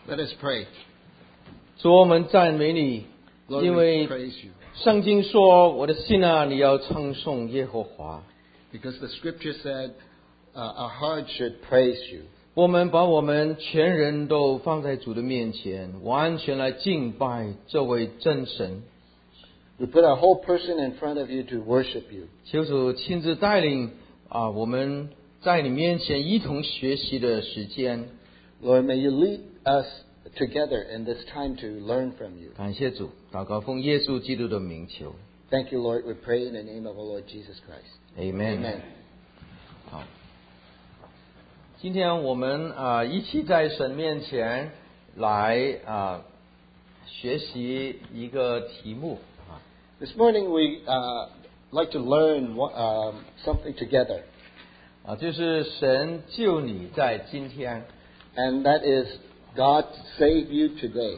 Let us pray. 主，我们赞美你， Lord, 因 we 为 praise you. 圣经说：“我的心啊，你要称颂耶和华。” Because the scripture said, our heart should praise you. 我们把我们全人都放在主的面前，完全来敬拜这位真神。 We put our whole person in front of you to worship you. 求主亲自带领我们在你面前一同学习的时间。 Lord, may you lead us together in this time to learn from you. 感谢主，祷告奉耶稣基督的名求 Thank you, Lord. We pray in the name of our Lord Jesus Christ. ，Amen。 Amen. 好，今天我们一起在神面前来学习一个题目 This morning we like to learn something together, 就是神救你在今天。 and that is God save you today.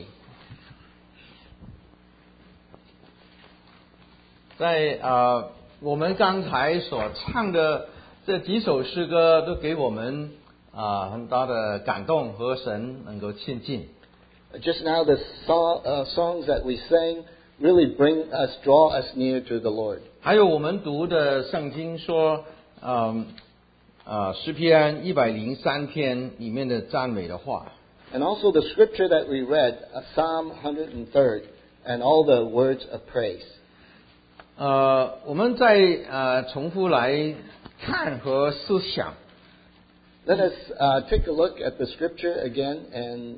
在我们刚才所唱的这几首诗歌，都给我们很大的感动和神能够亲近。 Just now, the songs that we sang really draw us near to the Lord. 还有我们读的圣经说，诗篇103篇里面的赞美的话。 And also the scripture that we read, Psalm 103, and all the words of praise. 我们再重复来看和思想。 Let us take a look at the scripture again and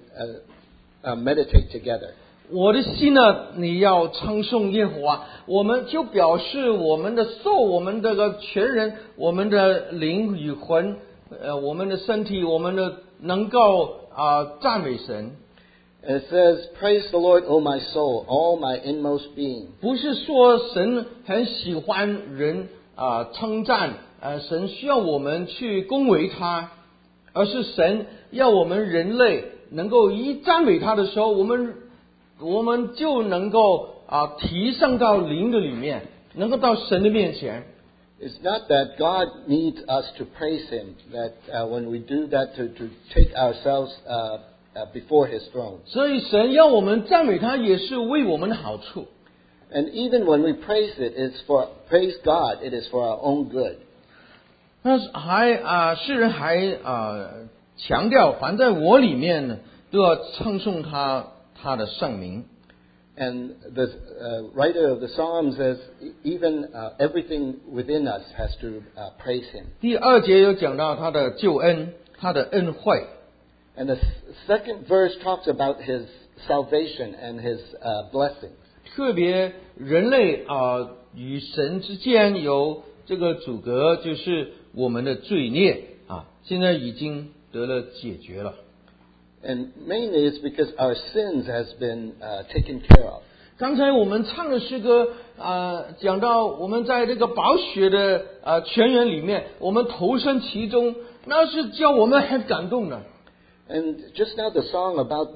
meditate together. 我的心呢，你要称颂耶和华，我们就表示我们的受，我们这个全人，我们的灵与魂，我们的身体，我们的能够赞美神。 And it says, Praise the Lord, O my soul, all my inmost being. 不是说神很喜欢人称赞，神需要我们去恭维他，而是神要我们人类能够一赞美他的时候，我们就能够提升到灵的里面，能够到神的面前。 It's not that God needs us to praise Him, that when we do that to take ourselves before His throne. 所以神要我们赞美他，也是为我们的好处。 And even when we praise praise God, it is for our own good. 那诗人还强调，凡在我里面呢，都要称颂他的圣名。 And the writer of the Psalms says, even everything within us has to praise Him. 第2节有讲到他的救恩，他的恩惠。 And the second verse talks about His salvation and His blessings. 特别人类与神之间有这个阻隔，就是我们的罪孽现在已经得了解决了。 And mainly it's because our sins has been taken care of. 刚才我们唱的诗歌讲到我们在这个宝血的泉源里面，我们投身其中，那是叫我们很感动的。 And just now the song about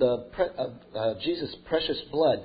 Jesus' precious blood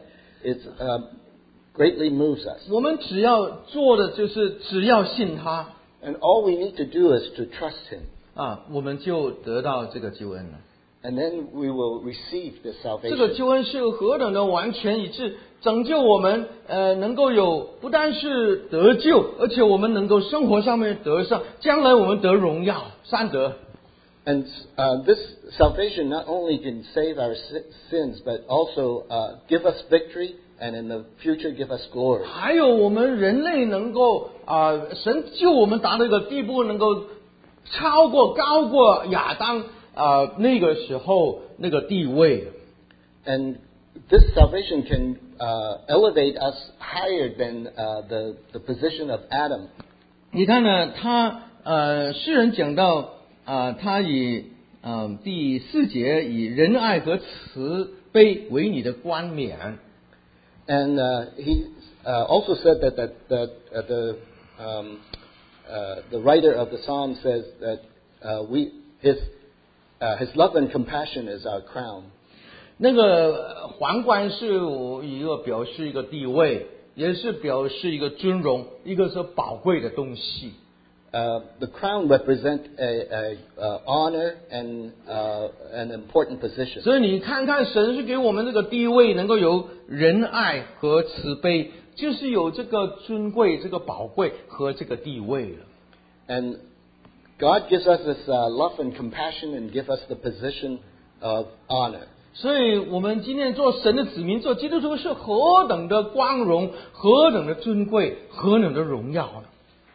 greatly moves us. 我们只要做的就是只要信他 And all we need to do is to trust Him. 我们就得到这个救恩了。 And then we will receive this 这个 salvation. 救恩是何等的完全一致，拯救我们能够有不但是得救，而且我们能够生活上面得上，将来我们得荣耀三得。 And this salvation not only can save our sins, but also give us victory, and in the future give us glory. 还有我们人类能够神救我们达到一个地步，能够高过亚当那个时候那个地位。 And this salvation can elevate us higher than the position of Adam. 你看呢，诗人讲到他以第4节以仁爱和慈悲为你的冠冕。 And he also said that the writer of the psalm says that his love and compassion is our crown. 那个皇冠是一个表示一个地位，也是表示一个尊荣，一个是宝贵的东西。 the crown represent a honor and an important position. 所以你看看，神是给我们这个地位，能够有仁爱和慈悲，就是有这个尊贵、这个宝贵和这个地位了。 And God gives us this love and compassion and give us the position of honor. 所以我们今天做神的子民，做基督徒是何等的光荣，何等的尊贵，何等的荣耀呢？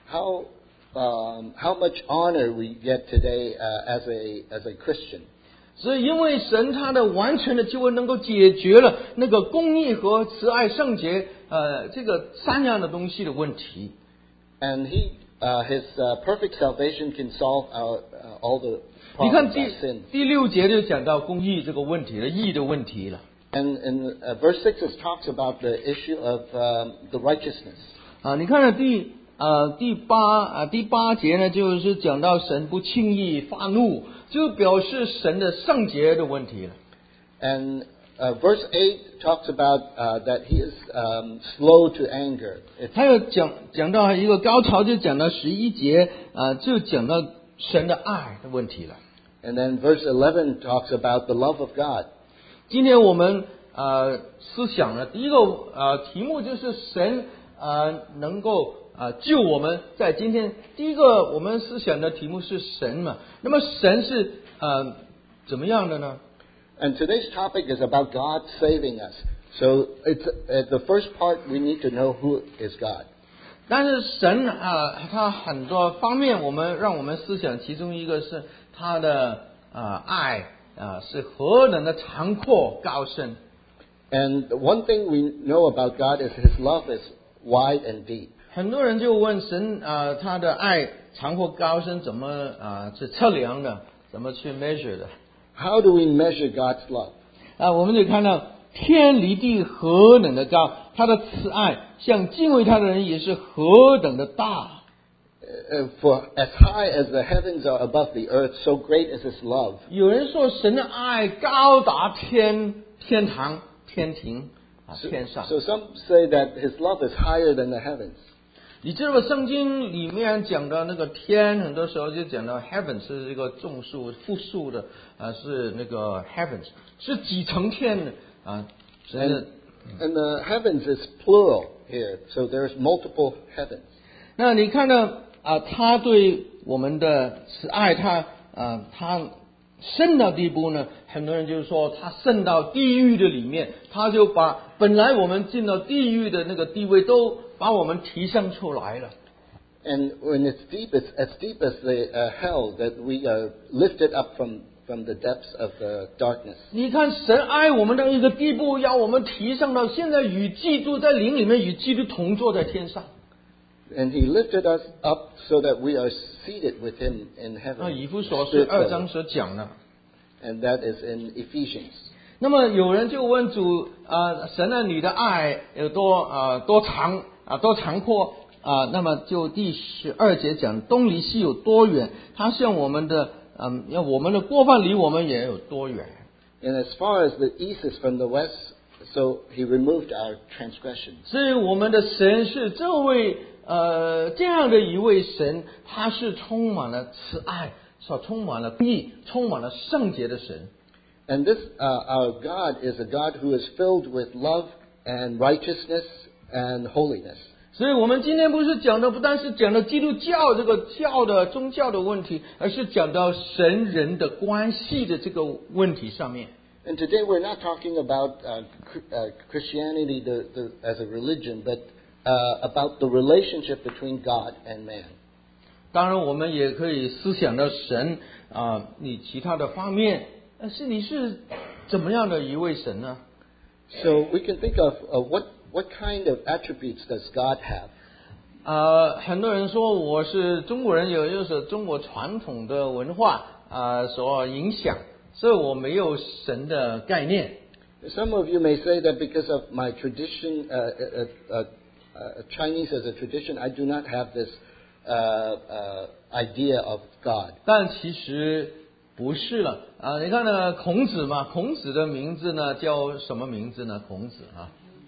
How much honor we get today as a Christian. 所以因为神他的完全的救恩能够解决了那个公义和慈爱圣洁这个三样的东西的问题。 And his perfect salvation can solve all the 你看 problems of sin. 第6节就讲到公义这个问题了，义的问题了。 And in verse 6 it talks about the issue of the righteousness. 你看了第八节呢，就是讲到神不轻易发怒，就表示神的圣洁的问题了。 And verse 8 talks about that he is slow to anger. 还有讲到一个高潮，就讲到11节就讲到神的爱的问题了。 And then verse 11 talks about the love of God. 今天我们思想呢，第一个题目就是神能够救我们。在今天第一个我们思想的题目是神嘛，那么神是怎么样的呢？ And today's topic is about God saving us. So it's the first part we need to know who is God. 但是神他很多方面让我们思想，其中一个是他的爱是何等的长阔高深。 And one thing we know about God is his love is wide and deep. 很多人就问神他的爱长阔高深怎么去测量的，怎么去 measure 的？ How do we measure God's love? 我们就看到天离地何等的高，他的慈爱像敬畏他的人也是何等的大。 For as high as the heavens are above the earth, so great is his love. 有人说神的爱高达天堂、天庭天上。 So some say that his love is higher than the heavens. 你知道圣经里面讲的那个天，很多时候就讲到 heaven 是一个众数复数的是那个 heavens 是几层天的 And the heavens is plural here, so there's multiple heavens. 那你看到他对我们的慈爱，他深到地步呢，很多人就是说他深到地狱的里面，他就把本来我们进到地狱的那个地位都把我们提升出来了。 And when it's deep, it's as deep as the hell that we are lifted up from the depths of the darkness. 你看神爱我们到一个地步，要我们提升到现在与基督在灵里面与基督同坐在天上。 And he lifted us up so that we are seated with him in 那 heaven. 以弗所是2章所讲的。 And that is in Ephesians. 那么有人就问主神啊，你的爱有多长阔那么就第12节讲东离西有多远，他向我们的我们的过犯离我们也有多远。 And as far as the east is from the west, so he removed our transgressions. 所以我们的神是这位这样的一位神，他是充满了慈爱，充满了义，充满了圣洁的神。 And this, our God is a God who is filled with love and righteousness and holiness. 所以我们今天不单是讲到基督教这个宗教的问题，而是讲到神人的关系的这个问题上面。 And today we're not talking about Christianity as a religion, but about the relationship between God and man. 当然，我们也可以思想到神你其他的方面，你是怎么样的一位神呢？ So we can think of what kind of attributes does God have? 很多人说我是中国人，就是中国传统的文化所影响，所以我没有神的概念。 Some of you may say that because of my tradition, Chinese as a tradition, I do not have this idea of God. 但其实不是了你看呢，孔子嘛，孔子的名字呢叫什么名字呢？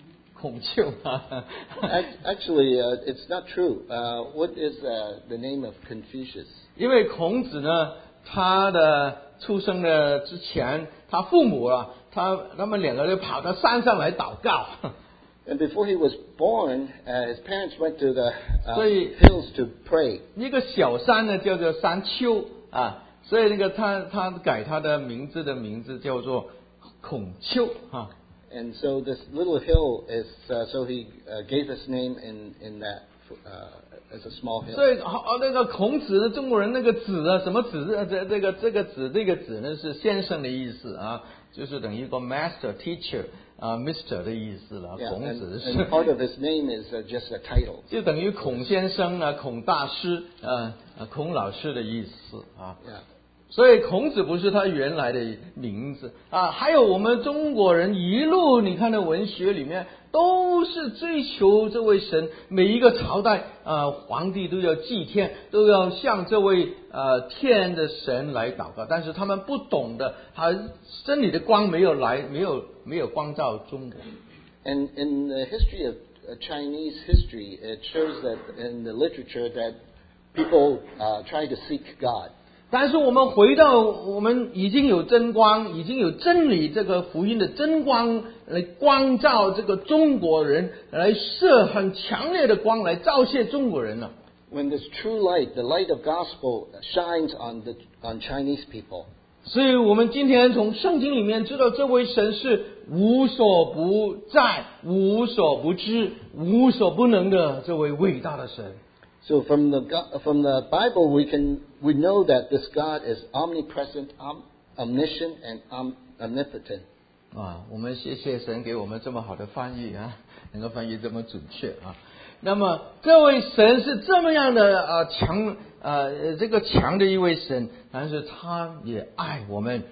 孔丘啊。 Actually, it's not true. What is the name of Confucius? 因为孔子呢，他的出生的之前，他父母啊，他们两个就跑到山上来祷告。 And before he was born, his parents went to the 所以 hills to pray. 一个小山呢叫做山丘啊，所以那个他改他的名字叫做孔丘啊。 And so this little hill is, so he gave his name in that as a small hill. 所以那个孔子，中国人那个子啊，什么子？这个子呢是先生的意思啊，就是等于一个 master teacher 啊 ，Mr 的意思了。孔子是 and part of his name is just a title. 就等于孔先生啊，孔大师孔老师的意思啊。 Yeah. 所以孔子不是他原来的名字啊，还有我们中国人一路你看到文学里面都是追求这位神，每一个朝代皇帝都要祭天，都要向这位天的神来祷告，但是他们不懂得真理的光没有光照中国。 And in the history of Chinese history, it shows that in the literature that people try to seek God. 但是我们回到我们已经有真光，已经有真理这个福音的真光来光照这个中国人，来射很强烈的光来照射中国人了。 When this true light, the light of gospel, shines on Chinese people. 所以我们今天从圣经里面知道，这位神是无所不在、无所不知、无所不能的这位伟大的神。 So from the Bible we know that this God is omnipresent, omniscient, and omnipotent. 我们谢谢神给我们这么好的翻译啊，能够翻译这么准确啊。那么这位神是这么样的强这个强的一位神，但是他也爱我们。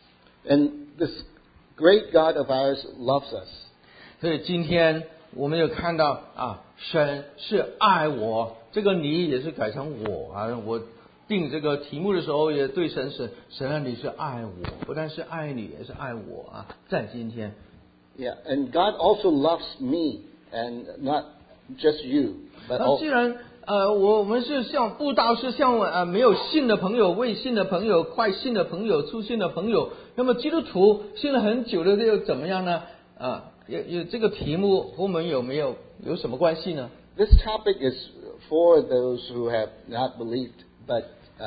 And this great God of ours loves us. 所以今天我们有看到神是爱我，这个你也是改成我啊。我定这个题目的时候也对神啊，你是爱我，不但是爱你，也是爱我啊。在今天 Yeah, and God also loves me, and not just you, but 那既然我们是像布道是像没有信的朋友、未信的朋友、快信的朋友、初信的朋友，那么基督徒信了很久的又怎么样呢？有这个题目和我们有什么关系呢？ This topic is for those who have not believed, but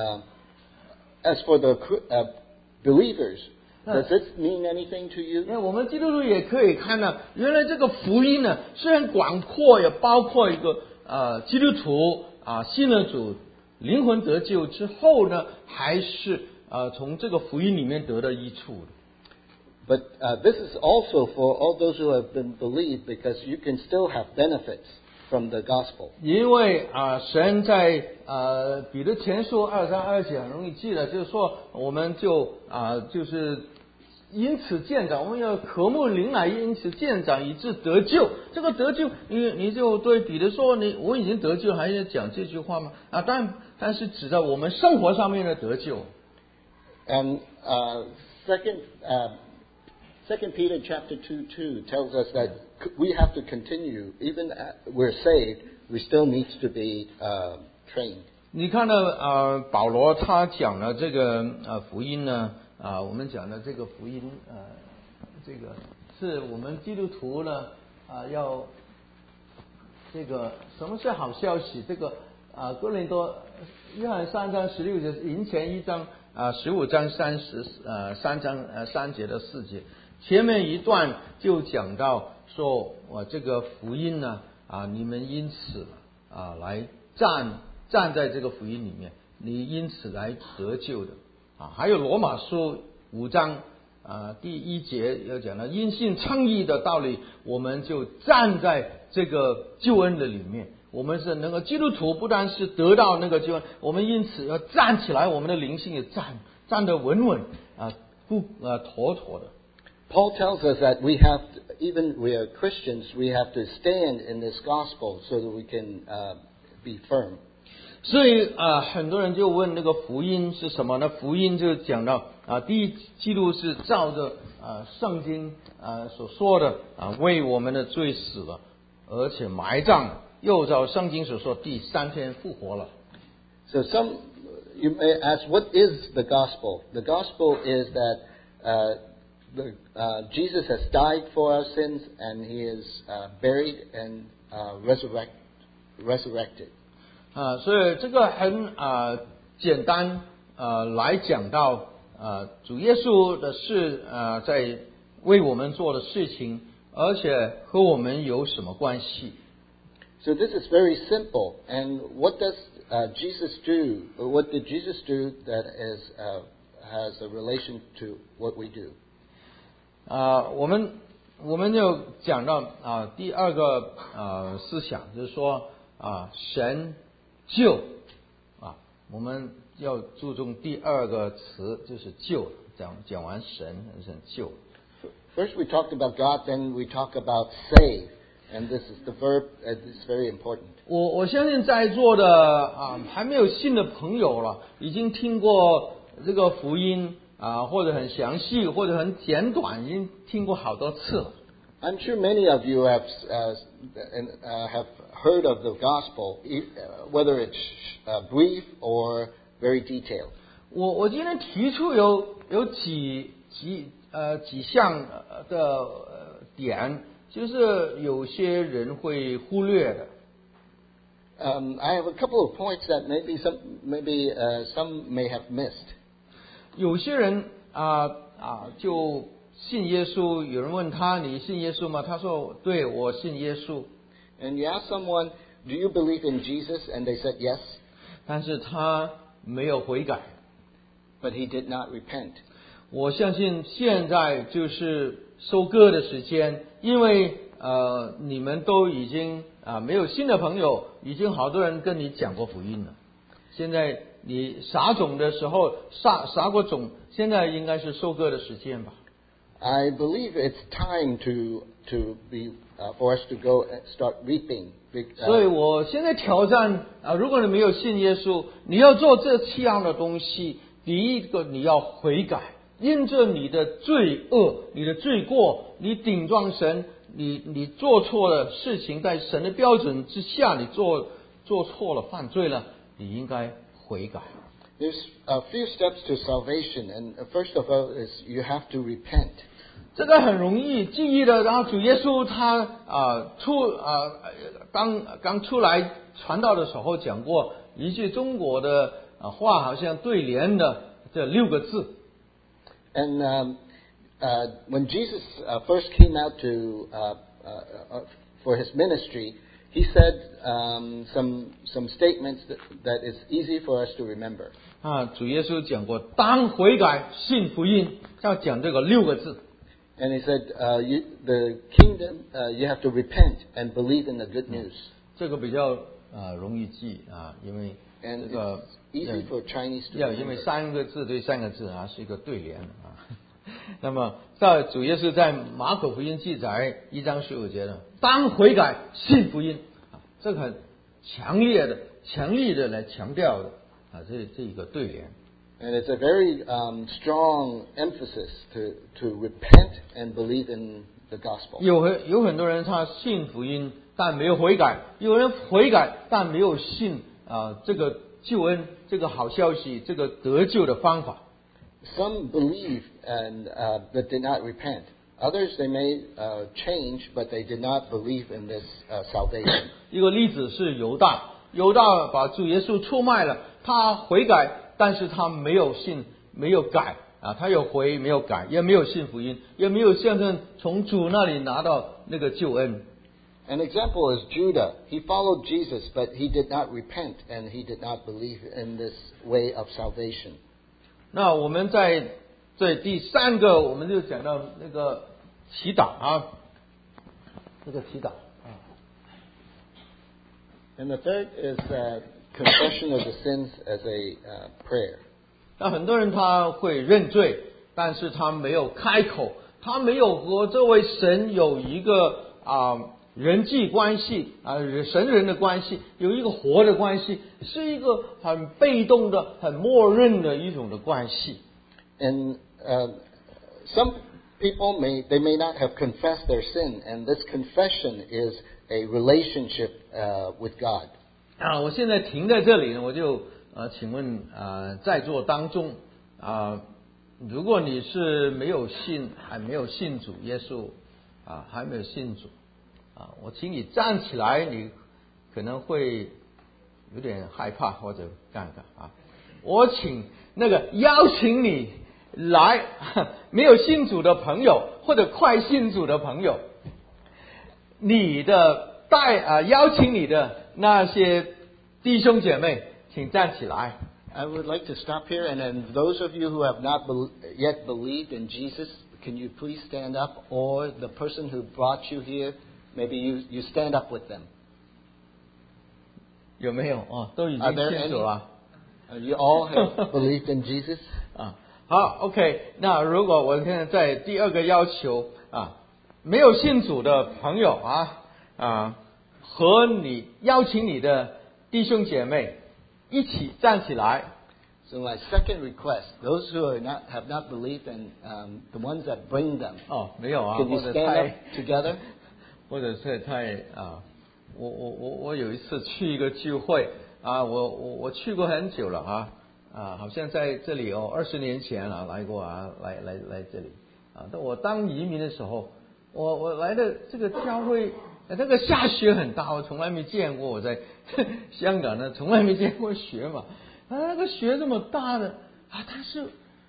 as for the believers, does this mean anything to you? 因为我们基督徒也可以看到，原来这个福音呢虽然广阔，也包括一个基督徒信了主，灵魂得救之后呢，还是从这个福音里面得到益处的。 But this is also for all those who have been believed, because you can still have benefits from the gospel. 因为神在彼得前书2章2节很容易记得，就是说我们就是因此见长，我们要渴慕灵来，因此见长，以致得救。这个得救，你就对彼得说，我已经得救，还要讲这句话吗？但是指着我们生活上面的得救。 And Second Peter chapter 2:2 tells us that we have to continue, even we're saved, we still need to be trained. 你看到保罗他讲了这个福音呢我们讲的这个福音这个是我们基督徒呢要这个什么是好消息？这个哥林多约翰3章16节，营前1章15章3章3节的4节。前面一段就讲到说这个福音呢你们因此来站在这个福音里面，你因此来得救的还有罗马书5章第1节要讲到因信称义的道理，我们就站在这个救恩的里面。我们是能够基督徒，不但是得到那个救恩，我们因此要站起来，我们的灵性也站得稳稳妥妥的。 Paul tells us that we have to, even we are Christians, we have to stand in this gospel so that we can be firm. 所以很多人就问那个福音是什么呢？福音就讲到第一，基督是照着圣经所说的为我们的罪死了，而且埋葬了，又照圣经所说第三天复活了。 So you may ask, what is the gospel? The gospel is that Jesus has died for our sins, and he is buried and resurrected. 所以这个很简单来讲到主耶稣的事在为我们做的事情，而且和我们有什么关系？ So this is very simple. And what does Jesus do? What did Jesus do that has a relation to what we do? 我们就讲到第二个思想，就是说神救我们要注重第二个词，就是救。讲完神救。 First we talked about God, then we talk about save, and this is the verb. This is very important. 我相信在座的还没有信的朋友了，已经听过这个福音或者很详细，或者很简短，已经听过好多次了。 I'm sure many of you have heard of the gospel, whether it's brief or very detailed. 我今天提出有几项的点，就是有些人会忽略的。 I have a couple of points that maybe some may have missed. 有些人就信耶稣，有人问他你信耶稣吗？他说对，我信耶稣。 And you ask someone, do you believe in Jesus? And they said yes. 但是他没有悔改。 But he did not repent. 我相信现在就是收割的时间，因为你们都已经没有新的朋友，已经好多人跟你讲过福音了。现在你撒种的时候撒过种，现在应该是收割的时间吧。 I believe it's time to be for us to go and start reaping. 所以我现在挑战如果你没有信耶稣，你要做这7样的东西。第一个，你要悔改，因着你的罪恶、你的罪过，你顶撞神，你做错了事情，在神的标准之下，你做错了、犯罪了，你应该悔改。 There's a few steps to salvation, and first of all is you have to repent. 这个很容易记忆的。然后主耶稣他刚出来传道的时候讲过一句中国的话，好像对联的这6个字。 And when Jesus first came out for his ministry, he said some statements that is easy for us to remember. 主耶稣讲过，当悔改，信福音，要讲这个6个字。 And he said, the kingdom, you have to repent and believe in the good news. 这个比较容易记因为这个 easy for Chinese to 因为3个字对3个字是一个对联那么在主耶稣在马可福音记载1章15节的，当悔改，信福音这个很强力的来强调的这一个对联。 And it's a very strong emphasis to repent and believe in the gospel. 有很多人他信福音，但没有悔改；有人悔改，但没有信这个救恩，这个好消息，这个得救的方法。 Some believe and but did not repent. Others they may change, but they did not believe in this salvation. 一个例子是犹大把主耶稣出卖了，他悔改。但是他没有信，没有改他有悔没有改，也没有信福音，也没有相信从主那里拿到那个救恩。 An example is Judah. He followed Jesus, but he did not repent and he did not believe in this way of salvation. 那我们在第3个，我们就讲到那个祈祷这个祈祷 And the third is confession of the sins as a prayer. 那很多人他会认罪，但是他没有开口，他没有和这位神有一个人际关系神人的关系，有一个活的关系，是一个很被动的、很默认的一种的关系。 And some people they may not have confessed their sin, and this confession is a relationship with God. 我现在停在这里呢，我就请问在座当中如果你是还没有信主耶稣还没有信主我请你站起来，你可能会有点害怕或者尴尬我邀请你来没有信主的朋友或者快信主的朋友，邀请你的那些弟兄姐妹，请站起来。 I would like to stop here, and then those of you who have not yet believed in Jesus, can you please stand up? Or the person who brought you here, maybe you stand up with them. 有没有都已经信主了。 You all have believed in Jesus? 好 ，OK。那如果我现在在第二个要求没有信主的朋友和你邀请你的弟兄姐妹一起站起来。 So my second request, those who have not believed and the ones that bring them. 没有 Can you stand up together? 或者是我有一次去一个聚会我去过很久了好像在这里20年前来过来这里但我当移民的时候，我来的这个教会那个下雪很大，我从来没见过。我在香港呢，从来没见过雪嘛。那个雪这么大的但是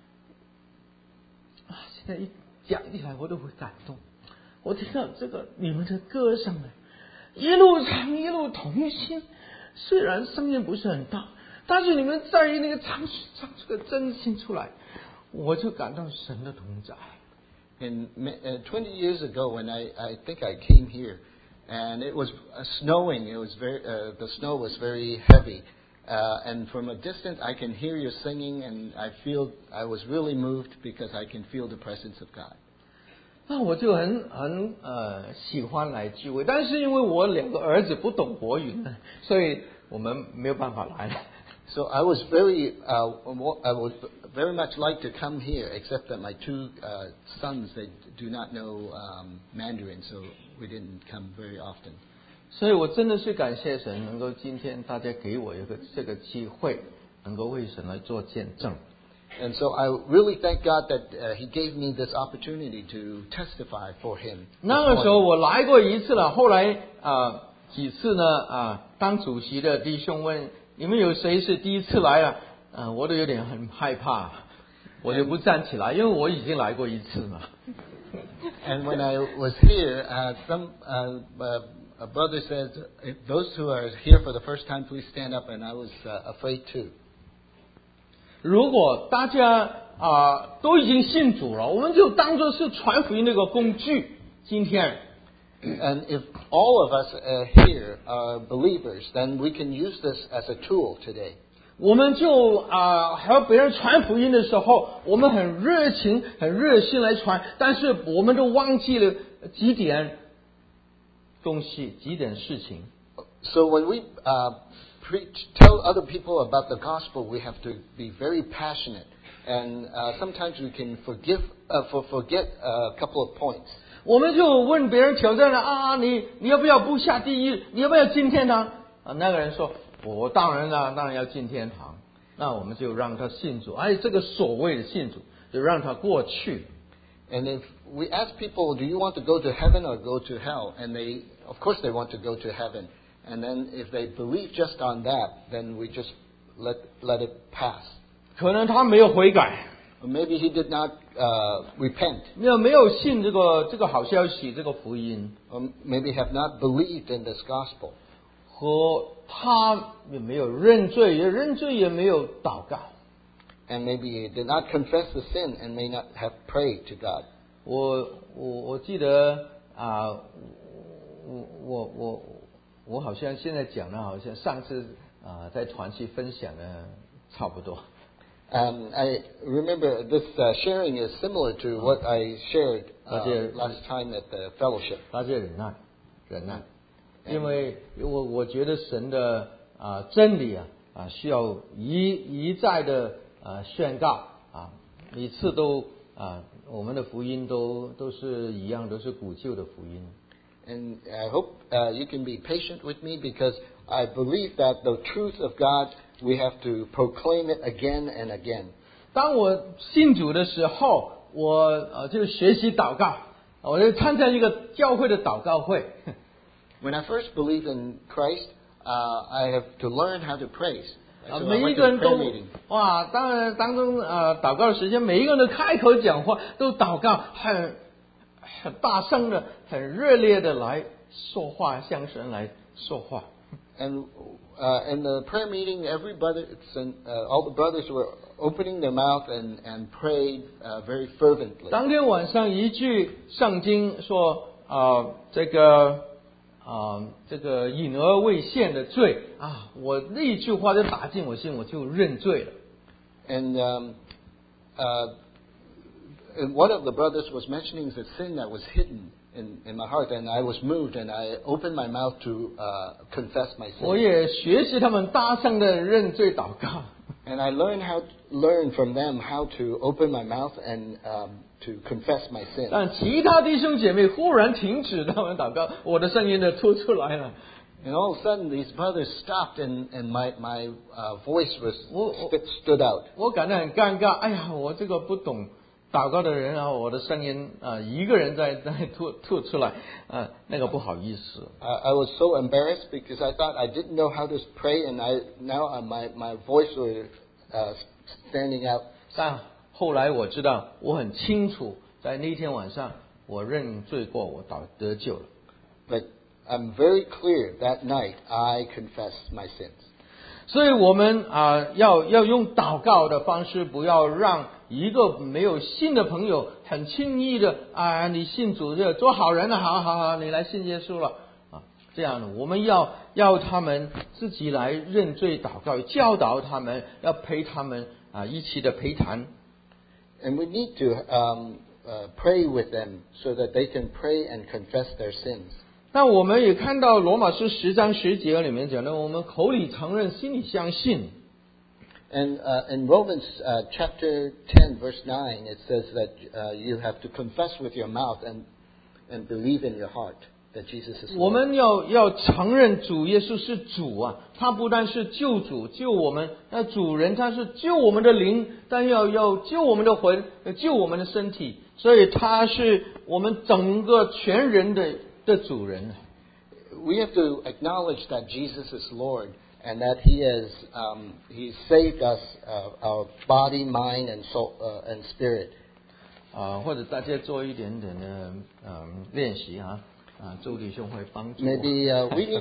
现在一讲起来我都会感动。我听到这个你们的歌声一路唱一路同心，虽然声音不是很大，但是你们在意那个唱这个真心出来，我就感到神的同在。 And 20 years ago, when I think I came here, and it was snowing. It was the snow was very heavy, and from a distance I can hear you singing, and I was really moved because I can feel the presence of God. 那我就很喜欢来聚会，但是因为我2个儿子不懂国语所以我们没有办法来。 So I would very much like to come here, except that my 2 sons, they do not know Mandarin, so we didn't come very often. 所以我真的是感谢神，能够今天大家给我这个机会，能够为神来做见证。 And so I really thank God that He gave me this opportunity to testify for Him. 那个时候我来过一次了，后来几次呢当主席的弟兄问你们有谁是第一次来我都有点很害怕，我就不站起来，因为我已经来过一次嘛。 And when I was here, some brother said, "Those who are here for the first time, please stand up." And I was afraid too. 如果大家都已经信主了，我们就当作是传福音那个工具。今天 And if all of us here are believers, then we can use this as a tool today. 我们就和别人传福音的时候，我们很热情、很热心来传，但是我们都忘记了几点东西、几点事情。 So when we tell other people about the gospel, we have to be very passionate, and sometimes we can forget a couple of points. 我们就问别人挑战了你要不要不下地狱？你要不要进天堂？那个人说我当然要进天堂。那我们就让他信主，这个所谓的信主就让他过去。 And if we ask people, do you want to go to heaven or go to hell? And of course they want to go to heaven. And then if they believe just on that, then we just let it pass. 可能他没有悔改。 Or maybe he did not repent. 没有信这个好消息，这个福音。 Or maybe have not believed in this gospel. 和他也没有认罪，也没有祷告。 And maybe he did not confess the sin and may not have prayed to God. 我记得我好像现在讲的，好像上次在团契分享的差不多。 I remember this sharing is similar to what I shared last time at the fellowship. 大家忍耐，因为我觉得神的真理需要一再的宣告每次都我们的福音都是一样，都是古旧的福音。 And I hope you can be patient with me because I believe that the truth of God, we have to proclaim it again and again. 当我信主的时候，我就学习祷告，我就参加一个教会的祷告会。 When I first believed in Christ, I have to learn how to praise. So I 每一 went 个 to a 人 prayer 都 meeting. 哇，当中祷告的时间，每一个人都开口讲话，都祷告，很大声的、很热烈的来说话，向神来说话。 And in the prayer meeting, all the brothers were opening their mouth and prayed very fervently. 当天晚上一句圣经说这个隐而未现的罪啊，我那一句话就打进我心，我就认罪了。 And one of the brothers was mentioning the sin that was hidden in my heart, and I was moved, and I opened my mouth to confess my 我 sin. 也学习他们大声的认罪祷告。 And I learned from them how to open my mouth and to confess my sin. 但其他弟兄姐妹忽然停止他们祷告，我的声音就吐出来了。 And all of a sudden, these brothers stopped, and my voice stood out. 我感到很尴尬。哎呀，我这个不懂祷告的人啊，我的声音一个人在吐出来，那个不好意思。 I was so embarrassed because I thought I didn't know how to pray, and now my voice was standing out. 但后来我知道，我很清楚，在那天晚上我认罪过，我得救了。 But I'm very clear that night I confessed my sins. 所以我们要用祷告的方式，不要让一个没有信的朋友很轻易的你信主就做好人了，好，你来信耶稣了这样的，我们要他们自己来认罪祷告，教导他们，要陪他们一起的陪谈。 And we need to pray with them so that they can pray and confess their sins. 那我们也看到罗马书10章10节里面讲的，我们口里承认，心里相信。 And in Romans chapter 10, verse 9, it says that you have to confess with your mouth and believe in your heart that Jesus is Lord. 我们要承认主耶稣是主啊，他不但是救主救我们，那主人他是救我们的灵，但要救我们的魂，救我们的身体，所以他是我们整个全人的主人。 We have to acknowledge that Jesus is Lord and that He saved us, our body, mind, and soul and spirit. 或者大家做一点点的练习周弟兄会帮助我。 Maybe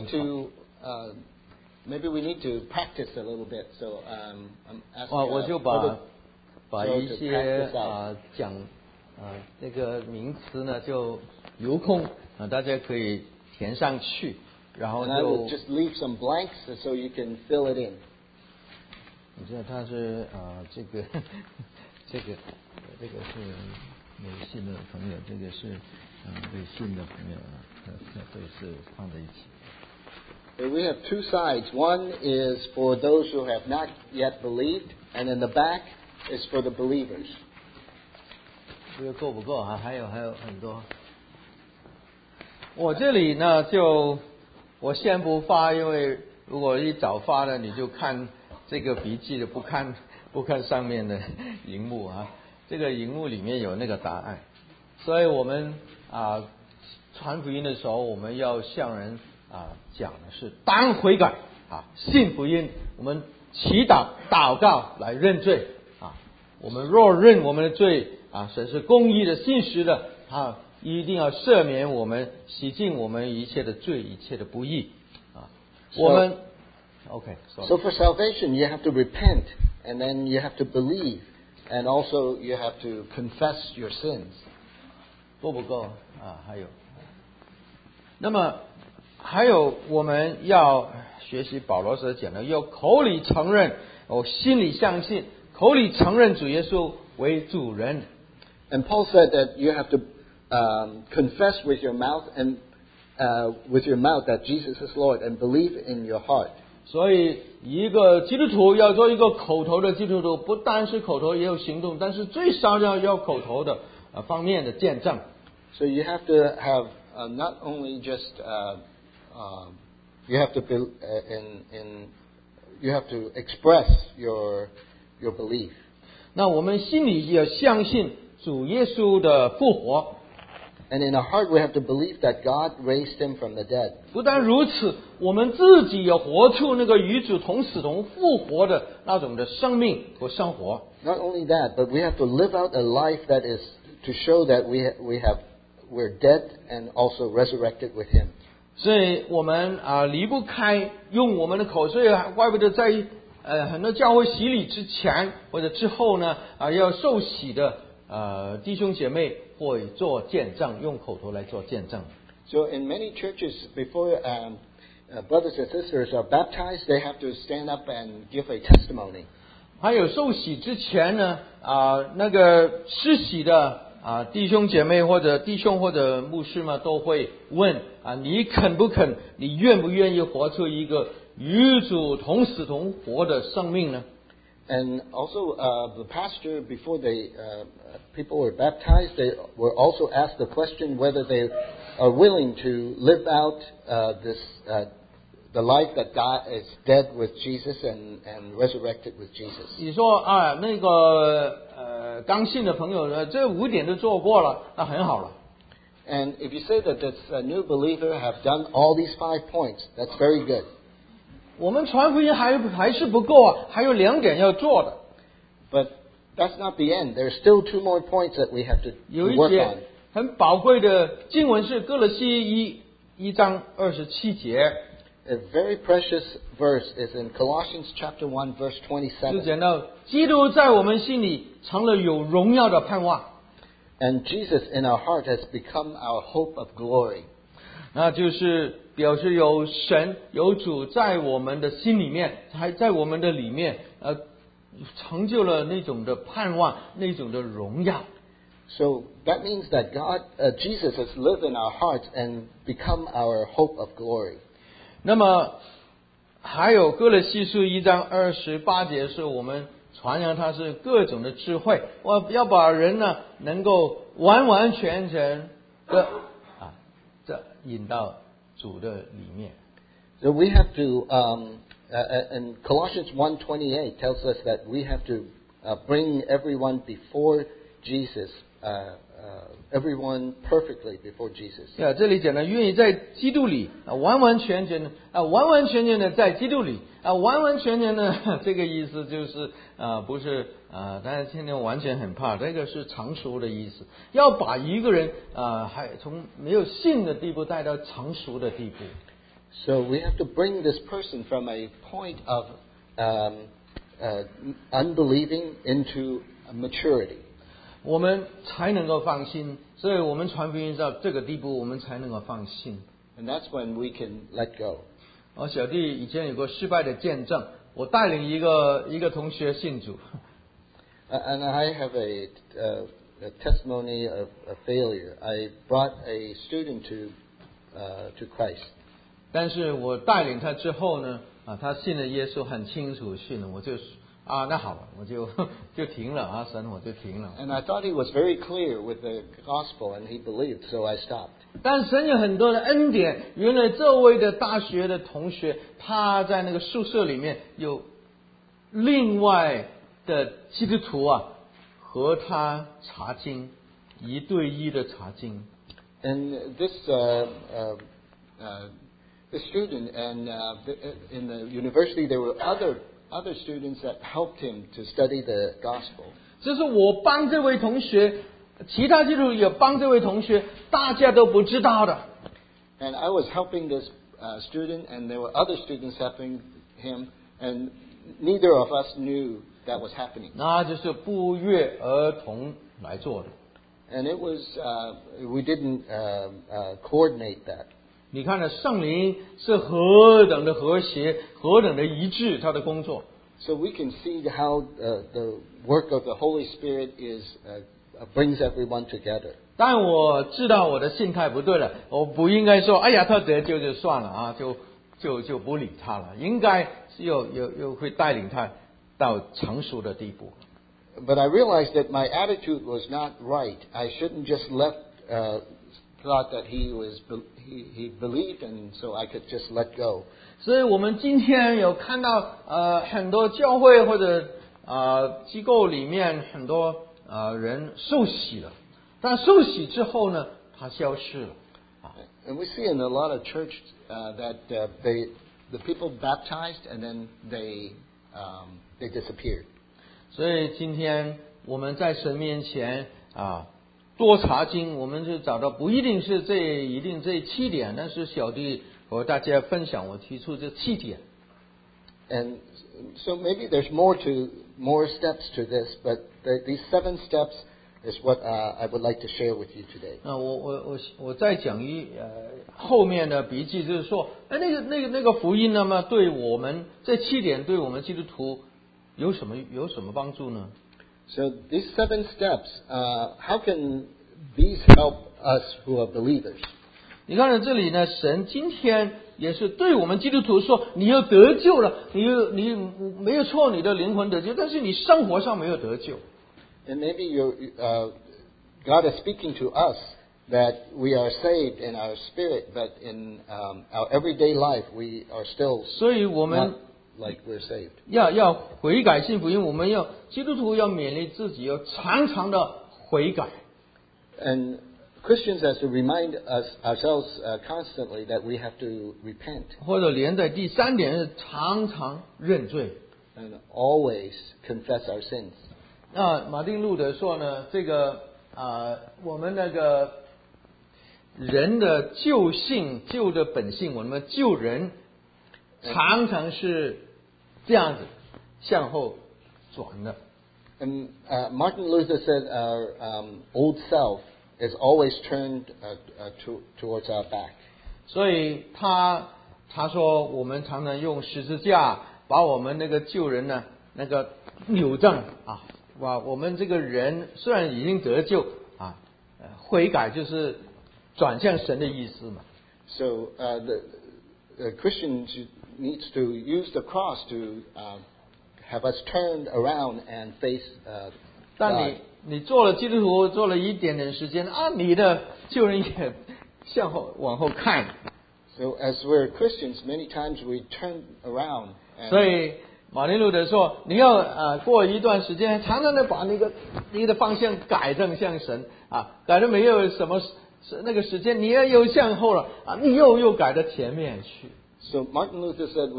we need to practice a little bit. So I'm asking. 我就把一些讲这个名词呢就留空大家可以填上去，然后 And I will just leave some blanks so you can fill it in. 你知道他是这个是没信的朋友，这个是对信的朋友都是放在一起。 We have two sides. One is for those who have not yet believed, and in the back is for the believers. 这个够不够还有很多。我这里呢我先不发，因为如果一早发了，你就看这个笔记的，不看上面的荧幕这个荧幕里面有那个答案，所以我们传福音的时候，我们要向人讲的是当悔改信福音，我们祈祷祷告来认罪我们若认我们的罪神是公义的信实的一定要赦免我们，洗净我们一切的罪，一切的不义我们 So for salvation you have to repent, and then you have to believe, and also you have to confess your sins. 够不够还有，那么还有我们要学习保罗所讲的，要口里承认，心里相信，口里承认主耶稣为主人。 And Paul said that you have to confess with your mouth that Jesus is Lord, and believe in your heart. 所以一个基督徒要做一个口头的基督徒，不单是口头也有行动，但是最少要口头的方面的见证。 So you have to have not only just you have to you have to express your belief. 那我们心里也相信主耶稣的复活。 And in our heart we have to believe that God raised him from the dead. 不但如此，我们自己也活出那个与主同死同复活的那种的生命和生活。 Not only that, but we have to live out a life that is to show that we're dead and also resurrected with him. 所以我们离不开用我们的口，所以怪不得在很多教会洗礼之前或者之后呢要受洗的弟兄姐妹会做见证，用口头来做见证。 So in many churches, before brothers and sisters are baptized, they have to stand up and give a testimony. 还有受洗之前呢那个施洗的弟兄姐妹或者弟兄或者牧师们都会问你肯不肯，你愿不愿意活出一个与主同死同活的生命呢？ And also, the pastor, before people were baptized, they were also asked the question whether they are willing to live out the life that is dead with Jesus and resurrected with Jesus. 你说那个刚信的朋友这5点都做过了，那很好了。 And if you say that this new believer have done all these 5 points, that's very good. 我们传福音还是不够还有2点要做的。 But that's not the end. There are still 2 more points that we have to 有一 work 节 on. 很宝贵的经文是哥罗西1章27节。 A very precious verse is in Colossians chapter 1, verse 就 27. 讲到基督在我们心里成了有荣耀的盼望。 And Jesus in our heart has become our hope of glory. 那就是表示有神有主在我们的心里面，还在我们的里面成就了那种的盼望，那种的荣耀。 So that means that Jesus has lived in our hearts and become our hope of glory. 那么还有哥罗西书1章28节是我们传扬它是各种的智慧，我要把人呢能够完完全全的这引到主的里面。 So we have to, and Colossians 1:28 tells us that we have to bring everyone before Jesus, everyone perfectly before Jesus. 这里讲的愿意在基督里完完全全的在基督里完完全全的这个意思就是不是大家现在完全很怕，这个是成熟的意思，要把一个人还从没有信的地步带到成熟的地步。 So we have to bring this person from a point of unbelieving into maturity. 我们才能够放心，所以我们传福音到这个地步，我们才能够放心。 And that's when we can let go. 我小弟以前有个失败的见证，我带领一个同学信主。 And I have a testimony of a failure. I brought a student to Christ. 但是我带领他之后呢，他信了耶稣，很清楚信了，我就那好了，我就停了神我就停了。 And I thought he was very clear with the gospel, and he believed, so I stopped. 但神有很多的恩典，原来这位的大学的同学，他在那个宿舍里面有另外的基督徒和他查经，1对1的查经。 And this student, and in the university there were other students that helped him to study the gospel. 这是我帮这位同学，其他基督徒也帮这位同学，大家都不知道的。 And I was helping this student, and there were other students helping him, and neither of us knew that was happening. 那就是不约而同来做的。 And it was we didn't coordinate that. 你看呢，圣灵是何等的和谐，何等的一致，他的工作。 So we can see how the work of the Holy Spirit brings everyone together. 但我知道我的心态不对了，我不应该说，哎呀，他得救就算了就不理他了，应该又会带领他到成熟的地步。 but I realized that my attitude was not right. I shouldn't just thought that he believed, and so I could just let go. 所以我们今天有看到很多教会或者机构里面很多人受洗了，但受洗之后呢，他消失了。 And we see in a lot of church that the people baptized and then they disappeared. 所以今天我们在神面前多查经，我们就找到不一定是这7点，但是小弟和大家分享，我提出这7点。 And so maybe there's more steps to this, but these 7 steps is what I would like to share with you today. 我再讲后面的笔记，就是说，那个福音，那么对我们这7点对我们基督徒有什么帮助呢？ So these 7 steps, how can these help us who are believers? 你看到这里呢，神今天也是对我们基督徒说，你要得救了，你没有错，你的灵魂得救，但是你生活上没有得救。 And maybe God is speaking to us that we are saved in our spirit, but in our everyday life we are still 所以我们 not like we're saved. 要悔改信福音，我们基督徒要勉励自己，要常常的悔改。 And Christians have to remind ourselves constantly that we have to repent. 或者连在第3点是常常认罪。 And always confess our sins. 马丁路德说呢，这个我们那个人的旧的本性，我们旧人常常是这样子向后转的。 And Martin Luther said our old self is always turned towards our back. 所以他说，我们常常用十字架把我们那个旧人呢那个扭正我们这个人虽然已经得救悔改就是转向神的意思嘛。 So the Christians needs to use the cross to have us turned around and face God. 但你做了基督徒，做了一点点时间你的旧人也往后看。 So as we're Christians, many times we turn around. 所以马丁路德说，你要过一段时间，常常的把你的方向改正向神改正没有什么那个时间，你要又向后了你又改到前面去。 So Martin Luther said,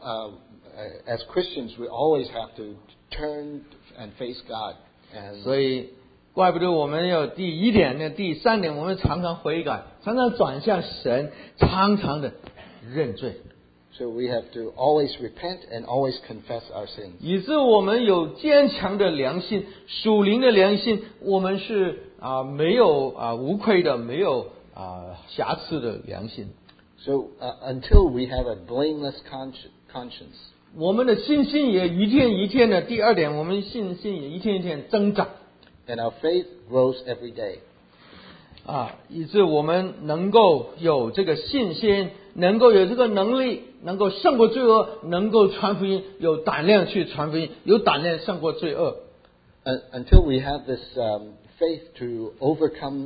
as Christians, we always have to turn and face God. 所以怪不得我们有第1点、第3点，我们常常悔改，常常转向神，常常的认罪。 So we have to always repent and always confess our sins. 以致我们有坚强的良心，属灵的良心，我们是没有无愧的，没有瑕疵的良心。 So until we have a blameless conscience. 我们的信心也一天一天的，第2点，我们信心也一天一天增长。 And our faith grows every day. 以致我们能够有这个信心，能够有这个能力，能够胜过罪恶，能够传福音，有胆量去传福音，有胆量胜过罪恶。 Until we have this faith to overcome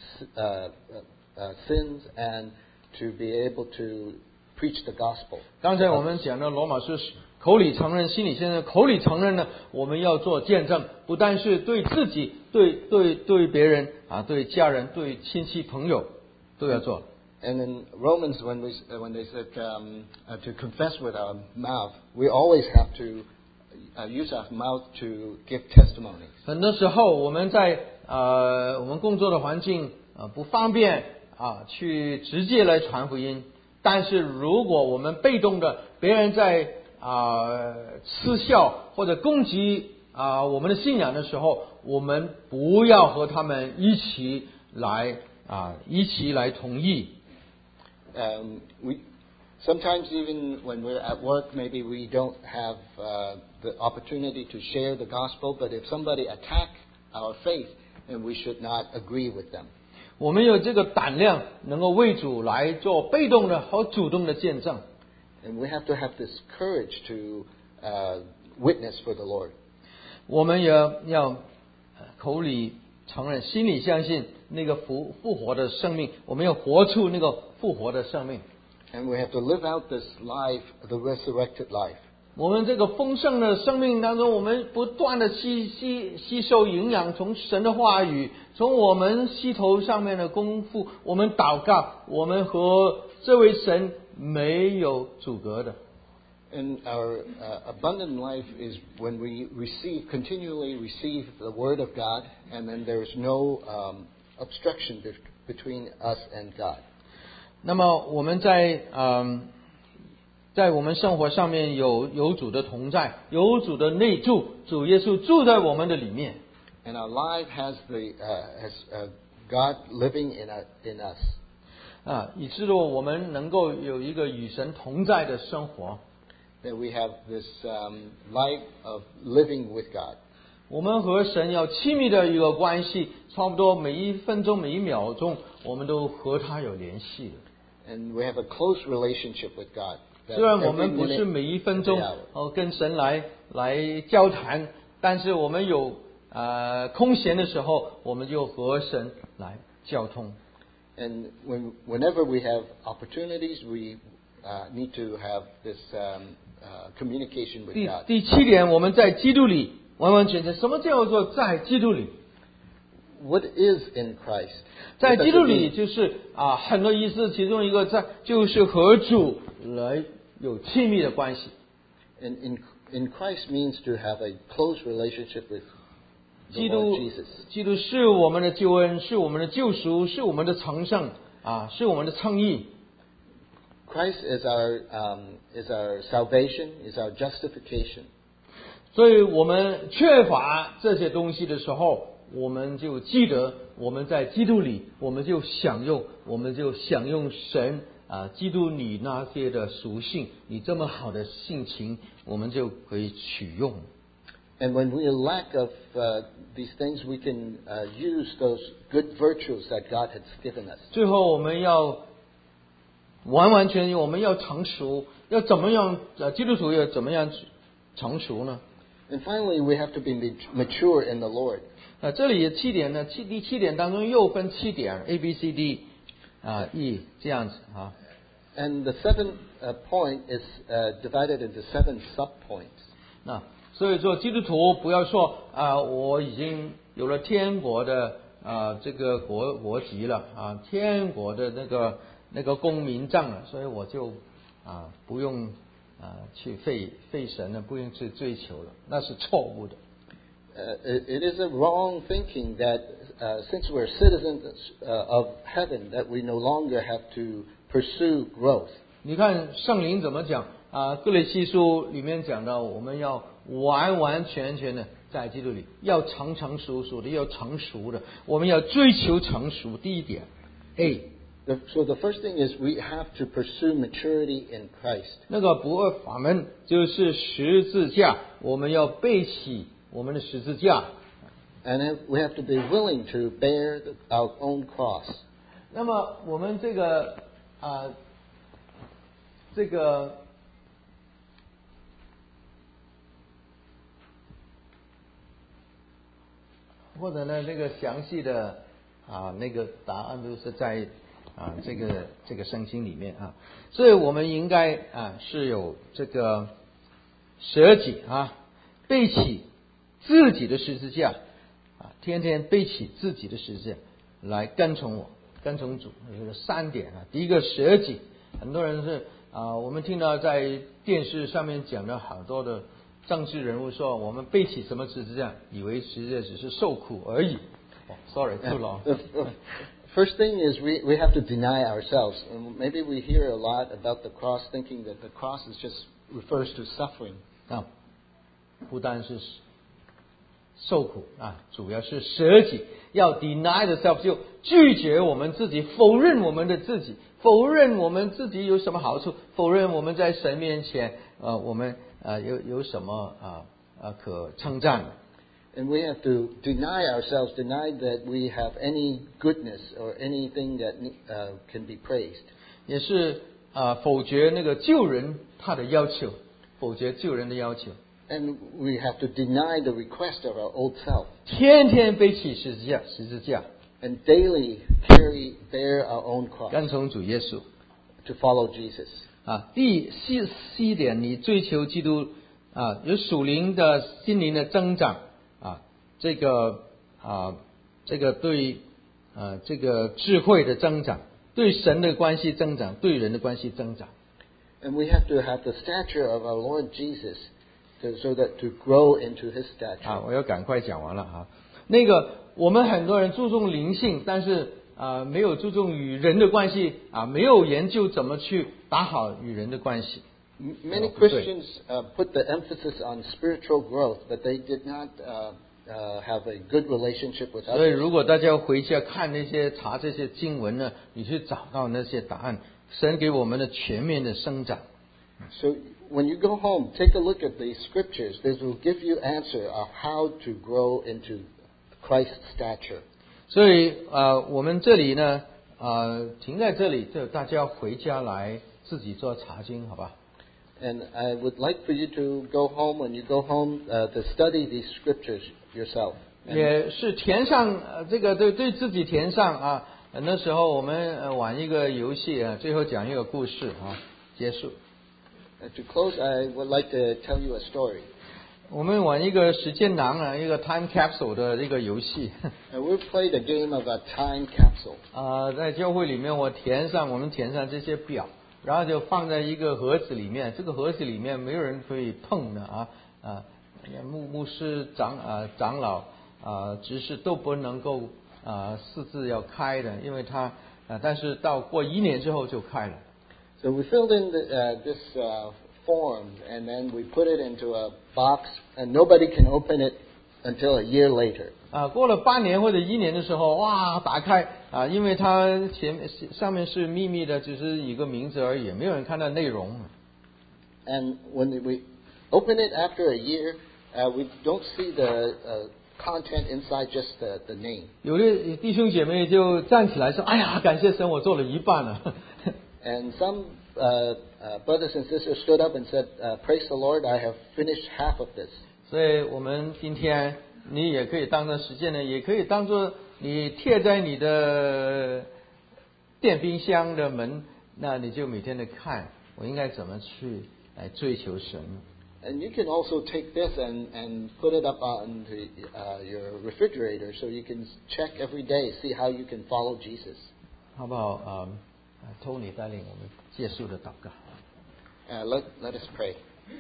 sins and to be able to preach the gospel. 刚才我们讲的罗马书口里承认，心里相信。口里承认呢，我们要做见证，不但是对自己，对别人对家人，对亲戚朋友都要做。 And in Romans, when they said to confess with our mouth, we always have to use our mouth to give testimonies. 很多时候我们在我们工作的环境不方便去直接来传福音，但是如果我们被动的，别人在嗤笑或者攻击我们的信仰的时候，我们不要和他们一起来同意。 Sometimes even when we're at work, maybe we don't have the opportunity to share the gospel. But if somebody attack our faith, then we should not agree with them. 我们有这个胆量，能够为主来做被动的和主动的见证。 And we have to have this courage to witness for the Lord. 我们也要口里承认，心里相信那个复活的生命，我们要活出那个复活的生命。 And we have to live out this life, the resurrected life. 我们这个丰盛的生命当中，我们不断的吸收营养，从神的话语，从我们膝头上面的功夫，我们祷告，我们和这位神没有阻隔的。 And our abundant life is when we continually receive the Word of God, and then there is no obstruction between us and God. 那么我们在我们生活上面有主的同在，有主的内住，主耶稣住在我们的里面。 And our life has God living in us. 以致我们能够有一个与神同在的生活。 That we have this life of living with God. 我们和神要亲密的一个关系，差不多每一分钟、每一秒钟，我们都和他有联系的。 And we have a close relationship with God. 虽然我们不是每一分钟跟神来交谈，但是我们有空闲的时候，我们就和神来交通。 And whenever we have opportunities, we need to have this communication with God. 第7点，我们在基督里完完全全。什么叫做在基督里？ What is in Christ? 在基督里就是很多意思，其中一个就是和主来有亲密的关系。 And in Christ means to have a close relationship with the Lord Jesus. 基督是我们的救恩，是我们的救赎，是我们的成圣是我们的称义。 Christ is our salvation, is our justification. 所以我们缺乏这些东西的时候，我们就记得我们在基督里，我们就享用神基督你那些的属性，你这么好的性情，我们就可以取用。 And when we lack of these things, we can use those good virtues that God has given us. 最后我们要完完全全，我们要成熟，要怎么样？基督徒要怎么样成熟呢？ And finally, we have to be mature in the Lord. 这里7点呢，第7点当中又分7点 A B C D E 这样子 And the seventh point is divided into 7 subpoints. 所以说基督徒不要说我已经有了天国的这个国籍了天国的那个公民证了，所以我就不用去费神了，不用去追求了，那是错误的。 It is a wrong thinking that since we're citizens of heaven, that we no longer have to pursue growth. 你看圣灵怎么讲哥林西书里面讲到，我们要完完全全的在基督里，要成熟的，要成熟的，我们要追求成熟。第一点 A。 So the first thing is we have to pursue maturity in Christ. 那个不二法门就是十字架，我们要背起我们的十字架。 And we have to be willing to bear our own cross. 那么我们这个或者呢这个详细的那个答案都是在这个圣经里面所以我们应该是有这个舍己背起自己的十字架天天背起自己的十字架来跟从主。这个3点第一个舍己，很多人是我们听到在电视上面讲的好多的政治人物说我们背起什么十字架，以为十字架只是受苦而已。Sorry, too long. First thing is we have to deny ourselves. And maybe we hear a lot about the cross, thinking that the cross is just refers to suffering. 不单是受苦主要是舍己，要 deny the self， 就拒绝我们自己，否认我们的自己，否认我们自己有什么好处，否认我们在神面前我们有什么可称赞的。 And we have to deny ourselves, deny that we have any goodness or anything that can be praised. 也是否决那个救人他的要求，否决救人的要求。 And we have to deny the request of our old self. 天天背起十字架， And daily bear our own cross 跟从主耶稣。 to follow Jesus. 第四点，你追求基督有属灵的心灵的增长这个对这个智慧的增长，对神的关系增长，对人的关系增长。 And we have to have the stature of our Lord Jesus so that to grow into His stature. 我要赶快讲完了那个我们很多人注重灵性，但是没有注重与人的关系没有研究怎么去打好与人的关系。 Many Christians put the emphasis on spiritual growth, but they did not have a good relationship with 所以 others. 如果大家回家看查这些经文呢，你去找到那些答案，神给我们的全面的生长。 So when you go home, take a look at the scriptures. This will give you answer of how to grow into Christ's stature. 所以我们这里呢停在这里，就大家回家来自己做查经，好吧？ And I would like for you to go home, when you go home, to study these scriptures yourself. 也是填上这个对自己填上那时候我们玩一个游戏最后讲一个故事结束。 To close, I would like to tell you a story. 我们玩一个时间囊一个 time capsule 的一个游戏。 We played a game of a time capsule. 在教会里面我们填上这些表，然后就放在一个盒子里面，这个盒子里面没有人可以碰的牧师长老执事都不能够私自要开的，因为他但是到过1年之后就开了。 So we filled in this form, and then we put it into a box, and nobody can open it until a year later. 过了8年或者1年的时候，哇，打开因为它上面是秘密的，只是一个名字而已，没有人看到内容。 And when we open it after a year, we don't see the content inside, just the name. 有的弟兄姐妹就站起来说：“哎呀，感谢神，我做了一半了。” And some brothers and sisters stood up and said, "Praise the Lord, I have finished half of this." 所以我们今天你也可以当做实践呢，也可以当做你贴在你的电冰箱的门，那你就每天的看我应该怎么去来追求神。 And you can also take this and put it up on your refrigerator, so you can check every day, see how you can follow Jesus. 好不好？Tony 带领我们结束的祷告。 Let us pray.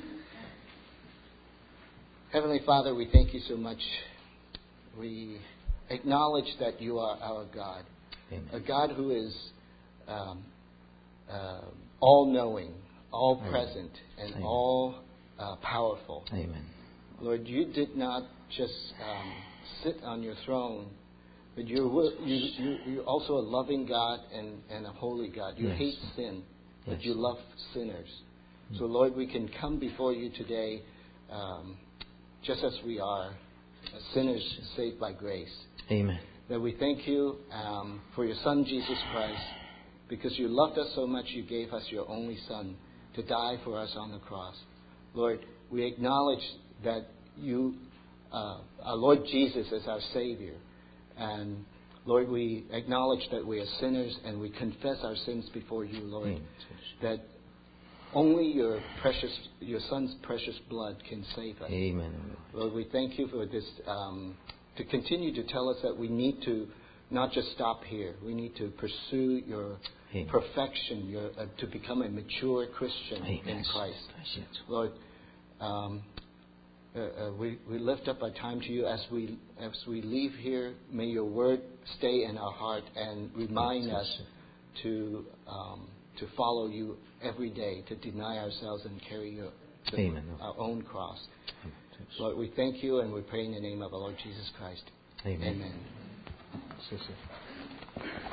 Heavenly Father, we thank you so much. We acknowledge that you are our God, Amen. a God who is all-knowing, all-present, and Amen. all-powerful. Amen. Lord, you did not just sit on your throne, but you're also a loving God and a holy God. You Yes. hate sin, but Yes. you love sinners. So, Lord, we can come before you today just as we are, sinners saved by grace. Amen. That we thank you for your Son, Jesus Christ, because you loved us so much, you gave us your only Son to die for us on the cross. Lord, we acknowledge that you, our Lord Jesus, is our Savior. And Lord, we acknowledge that we are sinners and we confess our sins before you, Lord. Amen. That only your Son's precious blood can save us. Amen. Lord, we thank you for this, to continue to tell us that we need to not just stop here. We need to pursue your Amen. perfection, to become a mature Christian in Christ. Lord, we lift up our time to you as we leave here. May your word stay in our heart and remind us to follow you every day, to deny ourselves and carry our own cross. Lord, we thank you and we pray in the name of our Lord Jesus Christ. Amen. Amen. 谢谢。